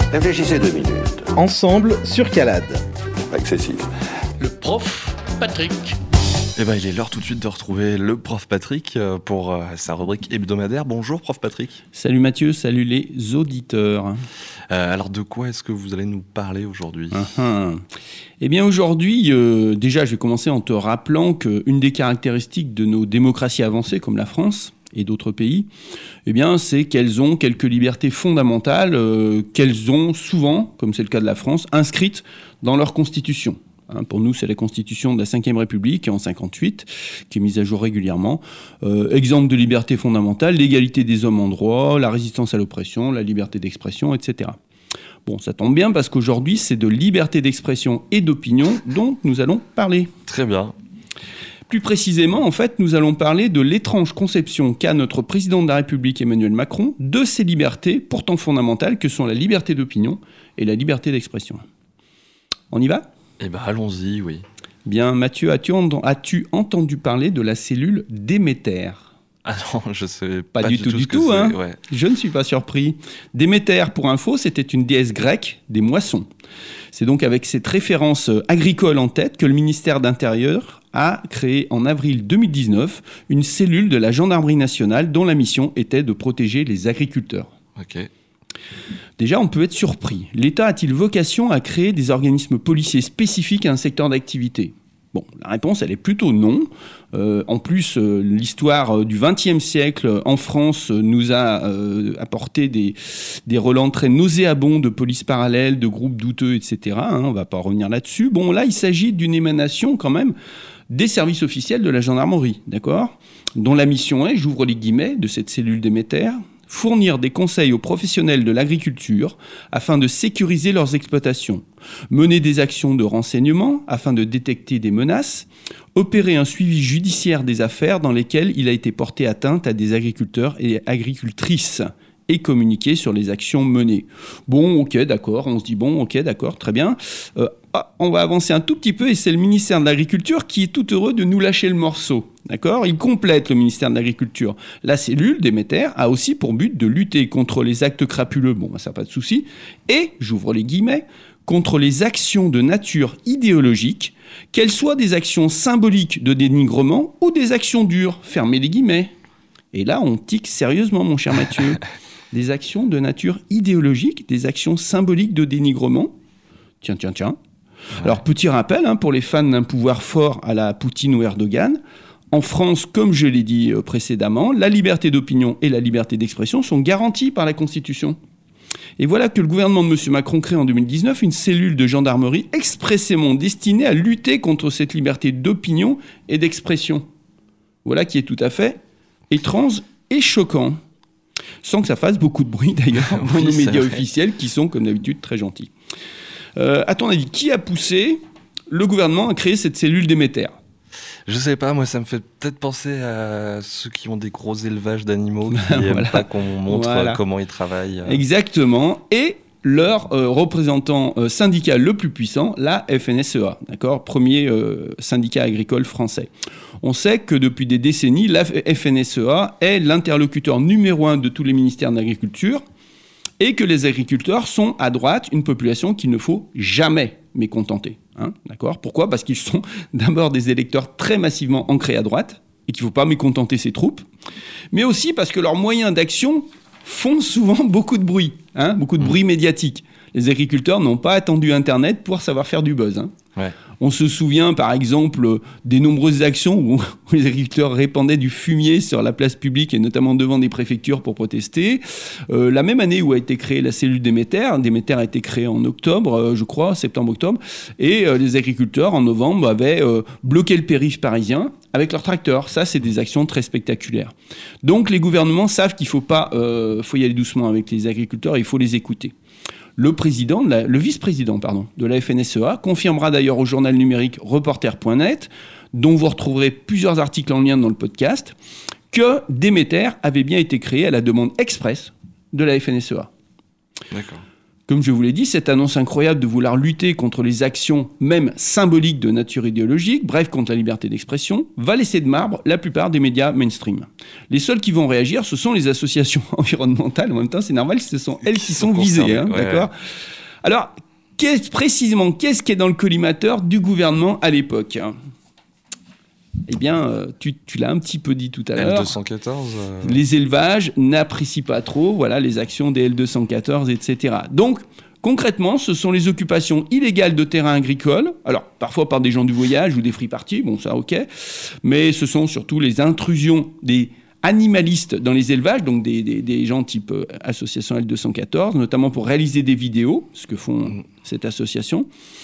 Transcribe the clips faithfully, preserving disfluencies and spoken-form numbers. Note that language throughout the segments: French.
Réfléchissez deux minutes. Ensemble sur Calade. Excessif. Le prof Patrick. Eh ben, il est l'heure tout de suite de retrouver le prof Patrick pour euh, sa rubrique hebdomadaire. Bonjour prof Patrick. Salut Mathieu, salut les auditeurs. Euh, alors de quoi est-ce que vous allez nous parler aujourd'hui ? uh-huh. Eh bien aujourd'hui, euh, déjà je vais commencer en te rappelant qu'une des caractéristiques de nos démocraties avancées comme la France et d'autres pays, eh bien, c'est qu'elles ont quelques libertés fondamentales euh, qu'elles ont souvent, comme c'est le cas de la France, inscrites dans leur constitution. Hein, pour nous, c'est la constitution de la cinquième République en cinquante-huit, qui est mise à jour régulièrement. Euh, exemple de liberté fondamentale, l'égalité des hommes en droit, la résistance à l'oppression, la liberté d'expression, et cetera. Bon, ça tombe bien parce qu'aujourd'hui, c'est de liberté d'expression et d'opinion dont nous allons parler. Très bien. Plus précisément, en fait, nous allons parler de l'étrange conception qu'a notre président de la République, Emmanuel Macron, de ces libertés pourtant fondamentales que sont la liberté d'opinion et la liberté d'expression. On y va ? Eh bien, allons-y, oui. Bien, Mathieu, as-tu, en- as-tu entendu parler de la cellule Déméter ? Ah non, je sais Pas pas, du du tout, tout du ce que tout, c'est. hein. Ouais. Je ne suis pas surpris. Déméter, pour info, c'était une déesse grecque des moissons. C'est donc avec cette référence agricole en tête que le ministère d'Intérieur a créé en avril deux mille dix-neuf une cellule de la gendarmerie nationale dont la mission était de protéger les agriculteurs. Ok. Déjà, on peut être surpris. L'État a-t-il vocation à créer des organismes policiers spécifiques à un secteur d'activité ? Bon, la réponse, elle est plutôt non. Euh, en plus, euh, l'histoire du vingtième siècle en France euh, nous a euh, apporté des, des relents très nauséabonds de police parallèle, de groupes douteux, et cetera. Hein, on ne va pas revenir là-dessus. Bon, là, il s'agit d'une émanation quand même des services officiels de la gendarmerie, d'accord ? Dont la mission est, j'ouvre les guillemets, de cette cellule Déméter, fournir des conseils aux professionnels de l'agriculture afin de sécuriser leurs exploitations, mener des actions de renseignement afin de détecter des menaces, opérer un suivi judiciaire des affaires dans lesquelles il a été porté atteinte à des agriculteurs et agricultrices et communiquer sur les actions menées. Bon, ok, d'accord, on se dit bon, ok, d'accord, très bien. Euh, ah, on va avancer un tout petit peu et c'est le ministère de l'Agriculture qui est tout heureux de nous lâcher le morceau. D'accord ? Il complète le ministère de l'Agriculture. La cellule Déméter a aussi pour but de lutter contre les actes crapuleux, bon, ça pas de souci, et, j'ouvre les guillemets, contre les actions de nature idéologique, qu'elles soient des actions symboliques de dénigrement ou des actions dures, fermez les guillemets. Et là, on tique sérieusement, mon cher Mathieu. Des actions de nature idéologique, des actions symboliques de dénigrement. Tiens, tiens, tiens. Ouais. Alors, petit rappel, hein, pour les fans d'un pouvoir fort à la Poutine ou Erdogan, en France, comme je l'ai dit euh, précédemment, la liberté d'opinion et la liberté d'expression sont garanties par la Constitution. Et voilà que le gouvernement de M. Macron crée en deux mille dix-neuf une cellule de gendarmerie expressément destinée à lutter contre cette liberté d'opinion et d'expression. Voilà qui est tout à fait étrange et choquant. Sans que ça fasse beaucoup de bruit d'ailleurs dans Oui, nos médias vrai. officiels qui sont comme d'habitude très gentils. Euh, à ton avis, qui a poussé le gouvernement à créer cette cellule Déméter ? Je sais pas, moi ça me fait peut-être penser à ceux qui ont des gros élevages d'animaux, qui Voilà. n'aiment pas qu'on montre Voilà. comment ils travaillent. Exactement. Et leur euh, représentant euh, syndical le plus puissant, la F N S E A, d'accord, premier euh, syndicat agricole français. On sait que depuis des décennies, la F N S E A est l'interlocuteur numéro un de tous les ministères de l'Agriculture et que les agriculteurs sont, à droite, une population qu'il ne faut jamais mécontenter. Hein, d'accord ? Pourquoi ? Parce qu'ils sont d'abord des électeurs très massivement ancrés à droite et qu'il ne faut pas mécontenter ces troupes, mais aussi parce que leurs moyens d'action font souvent beaucoup de bruit, hein, beaucoup de bruit médiatique. Les agriculteurs n'ont pas attendu Internet pour savoir faire du buzz. Hein. Ouais. On se souvient par exemple des nombreuses actions où les agriculteurs répandaient du fumier sur la place publique et notamment devant des préfectures pour protester. Euh, la même année où a été créée la cellule Déméter, Déméter a été créée en octobre, euh, je crois, septembre-octobre, et euh, les agriculteurs en novembre avaient euh, bloqué le périph' parisien avec leurs tracteurs. Ça, c'est des actions très spectaculaires. Donc les gouvernements savent qu'il faut pas, euh, faut y aller doucement avec les agriculteurs, il faut les écouter. Le président, la, le vice-président pardon, de la F N S E A confirmera d'ailleurs au journal numérique reporter point net, dont vous retrouverez plusieurs articles en lien dans le podcast, que Déméter avait bien été créé à la demande express de la F N S E A. D'accord. Comme je vous l'ai dit, cette annonce incroyable de vouloir lutter contre les actions, même symboliques de nature idéologique, bref, contre la liberté d'expression, va laisser de marbre la plupart des médias mainstream. Les seuls qui vont réagir, ce sont les associations environnementales. En même temps, c'est normal, ce sont elles qui sont visées. Hein, ouais, d'accord ouais. Alors, qu'est-ce, précisément, qu'est-ce qui est dans le collimateur du gouvernement à l'époque ? Eh bien, euh, tu, tu l'as un petit peu dit tout à l'heure. L deux cent quatorze euh... Les élevages n'apprécient pas trop voilà, les actions des L deux cent quatorze, et cetera. Donc, concrètement, ce sont les occupations illégales de terrains agricoles, alors parfois par des gens du voyage ou des free parties, bon ça ok, mais ce sont surtout les intrusions des animalistes dans les élevages, donc des, des, des gens type euh, association L deux cent quatorze, notamment pour réaliser des vidéos, ce que font mmh. cette association.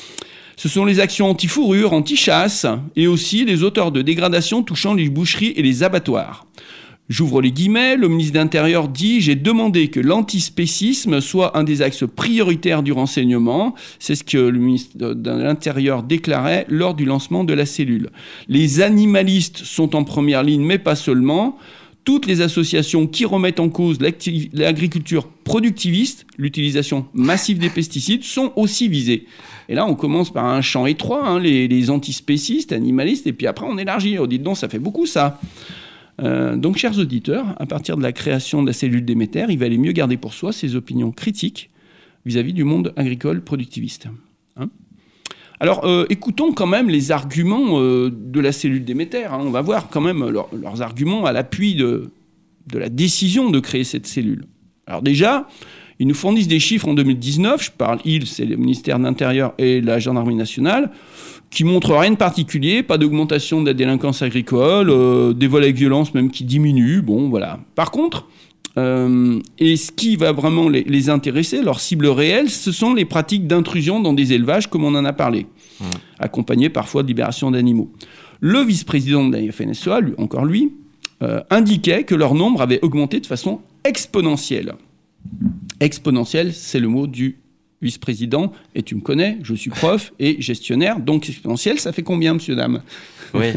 Ce sont les actions anti-fourrure, anti-chasse, et aussi les auteurs de dégradations touchant les boucheries et les abattoirs. J'ouvre les guillemets, le ministre de l'Intérieur dit « J'ai demandé que l'antispécisme soit un des axes prioritaires du renseignement ». C'est ce que le ministre de l'Intérieur déclarait lors du lancement de la cellule. Les animalistes sont en première ligne, mais pas seulement. Toutes les associations qui remettent en cause l'agriculture productiviste, l'utilisation massive des pesticides, sont aussi visées. Et là, on commence par un champ étroit, hein, les, les antispécistes, animalistes, et puis après, on élargit. Oh, dites donc, ça fait beaucoup, ça. Euh, donc, chers auditeurs, à partir de la création de la cellule Déméter, il valait mieux garder pour soi ses opinions critiques vis-à-vis du monde agricole productiviste. Hein ? Alors, euh, écoutons quand même les arguments euh, de la cellule Déméter. Hein. On va voir quand même leur, leurs arguments à l'appui de, de la décision de créer cette cellule. Alors déjà, ils nous fournissent des chiffres en deux mille dix-neuf, je parle ils, c'est le ministère de l'Intérieur et la Gendarmerie nationale, qui montrent rien de particulier, pas d'augmentation de la délinquance agricole, euh, des vols avec violence même qui diminuent, bon voilà. Par contre, euh, et ce qui va vraiment les, les intéresser, leur cible réelle, ce sont les pratiques d'intrusion dans des élevages, comme on en a parlé, mmh. accompagnées parfois de libération d'animaux. Le vice-président de la F N S E A, lui, encore lui, euh, indiquait que leur nombre avait augmenté de façon exponentielle. Exponentielle, c'est le mot du vice-président, et tu me connais, je suis prof et gestionnaire, donc exponentielle, ça fait combien, monsieur, dame ? Oui.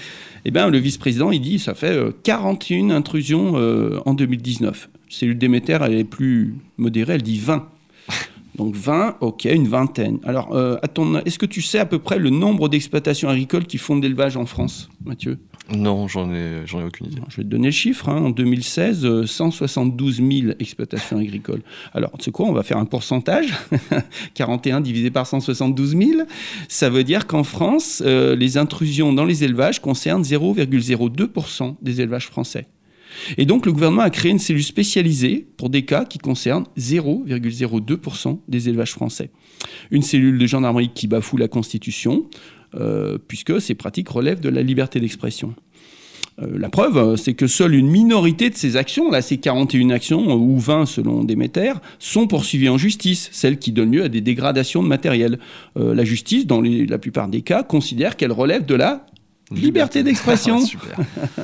Eh bien, le vice-président, il dit, ça fait euh, quarante et une intrusions euh, en deux mille dix-neuf. Cellule Déméter, elle est plus modérée, elle dit vingt. Donc vingt, ok, une vingtaine. Alors, euh, à ton, est-ce que tu sais à peu près le nombre d'exploitations agricoles qui font de l'élevage en France, Mathieu ? Non, j'en ai, j'en ai aucune idée. Je vais te donner le chiffre. Hein. En deux mille seize, cent soixante-douze mille exploitations agricoles. Alors, tu sais quoi, on va faire un pourcentage. quarante et un divisé par cent soixante-douze mille. Ça veut dire qu'en France, euh, les intrusions dans les élevages concernent zéro virgule zéro deux pour cent des élevages français. Et donc, le gouvernement a créé une cellule spécialisée pour des cas qui concernent zéro virgule zéro deux pour cent des élevages français. Une cellule de gendarmerie qui bafoue la Constitution, euh, puisque ces pratiques relèvent de la liberté d'expression. Euh, la preuve, c'est que seule une minorité de ces actions, là c'est quarante et une actions, ou vingt selon Déméter, sont poursuivies en justice, celles qui donnent lieu à des dégradations de matériel. Euh, la justice, dans les, la plupart des cas, considère qu'elles relèvent de la liberté, liberté d'expression. Super.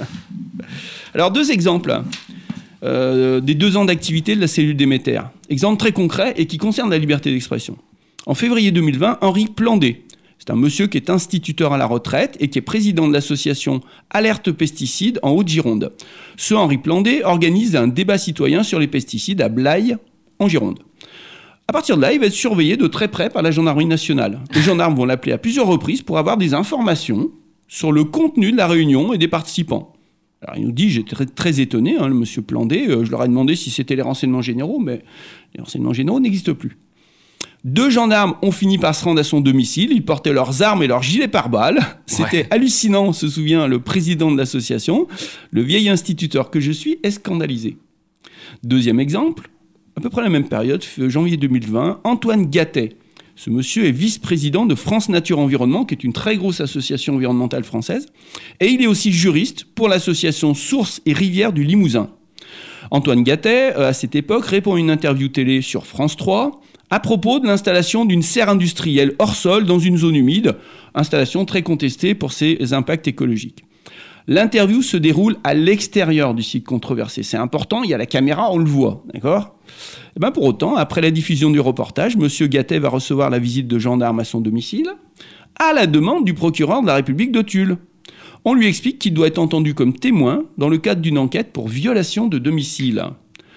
Alors, deux exemples euh, des deux ans d'activité de la cellule Déméter. Exemple très concret et qui concerne la liberté d'expression. En février deux mille vingt, Henri Plandé, c'est un monsieur qui est instituteur à la retraite et qui est président de l'association Alerte Pesticides en Haute-Gironde. Ce Henri Plandé organise un débat citoyen sur les pesticides à Blaye, en Gironde. À partir de là, il va être surveillé de très près par la gendarmerie nationale. Les gendarmes vont l'appeler à plusieurs reprises pour avoir des informations sur le contenu de la réunion et des participants. Alors, il nous dit, j'étais très, très étonné, hein, le monsieur Plandé, euh, je leur ai demandé si c'était les renseignements généraux, mais les renseignements généraux n'existent plus. Deux gendarmes ont fini par se rendre à son domicile, ils portaient leurs armes et leurs gilets pare-balles. C'était ouais. hallucinant, se souvient le président de l'association. Le vieil instituteur que je suis est scandalisé. Deuxième exemple, à peu près la même période, janvier deux mille vingt, Antoine Gattet. Ce monsieur est vice-président de France Nature Environnement, qui est une très grosse association environnementale française. Et il est aussi juriste pour l'association Sources et Rivières du Limousin. Antoine Gattet, à cette époque, répond à une interview télé sur France trois à propos de l'installation d'une serre industrielle hors sol dans une zone humide, installation très contestée pour ses impacts écologiques. L'interview se déroule à l'extérieur du site controversé. C'est important, il y a la caméra, on le voit, d'accord ? Et ben pour autant, après la diffusion du reportage, M. Gattet va recevoir la visite de gendarmes à son domicile, à la demande du procureur de la République de Tulle. On lui explique qu'il doit être entendu comme témoin dans le cadre d'une enquête pour violation de domicile.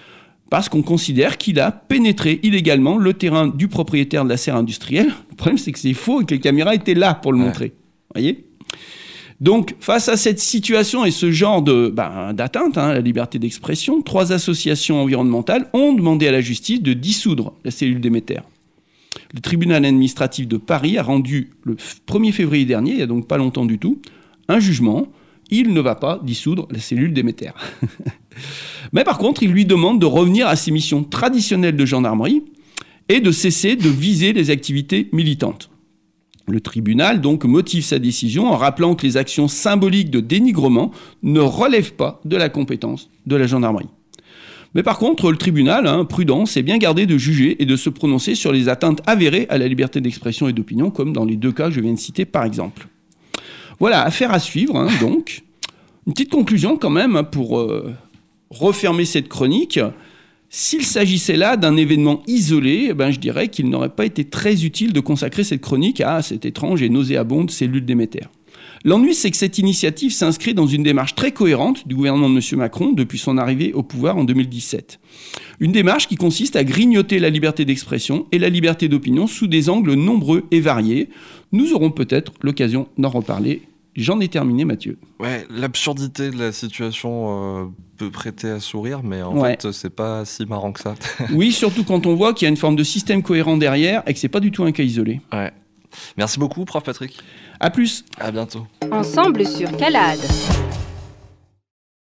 parce qu'on considère qu'il a pénétré illégalement le terrain du propriétaire de la serre industrielle. Le problème, c'est que c'est faux et que les caméras étaient là pour le ouais. montrer. Voyez ? Donc, face à cette situation et ce genre de, ben, d'atteinte hein, à la liberté d'expression, trois associations environnementales ont demandé à la justice de dissoudre la cellule Déméter. Le tribunal administratif de Paris a rendu le premier février dernier, il n'y a donc pas longtemps du tout, un jugement. Il ne va pas dissoudre la cellule Déméter. Mais par contre, il lui demande de revenir à ses missions traditionnelles de gendarmerie et de cesser de viser les activités militantes. Le tribunal donc motive sa décision en rappelant que les actions symboliques de dénigrement ne relèvent pas de la compétence de la gendarmerie. Mais par contre, le tribunal, hein, prudent, s'est bien gardé de juger et de se prononcer sur les atteintes avérées à la liberté d'expression et d'opinion, comme dans les deux cas que je viens de citer par exemple. Voilà, affaire à suivre, hein, donc. Une petite conclusion quand même pour euh, refermer cette chronique. S'il s'agissait là d'un événement isolé, eh ben, je dirais qu'il n'aurait pas été très utile de consacrer cette chronique à cette étrange et nauséabonde cellule Déméter. L'ennui, c'est que cette initiative s'inscrit dans une démarche très cohérente du gouvernement de M. Macron depuis son arrivée au pouvoir en deux mille dix-sept. Une démarche qui consiste à grignoter la liberté d'expression et la liberté d'opinion sous des angles nombreux et variés. Nous aurons peut-être l'occasion d'en reparler. J'en ai terminé, Mathieu. Ouais, l'absurdité de la situation euh, peut prêter à sourire, mais en ouais. fait, c'est pas si marrant que ça. Oui, surtout quand on voit qu'il y a une forme de système cohérent derrière et que c'est pas du tout un cas isolé. Ouais. Merci beaucoup, prof Patrick. À plus. À bientôt. Ensemble sur Calade.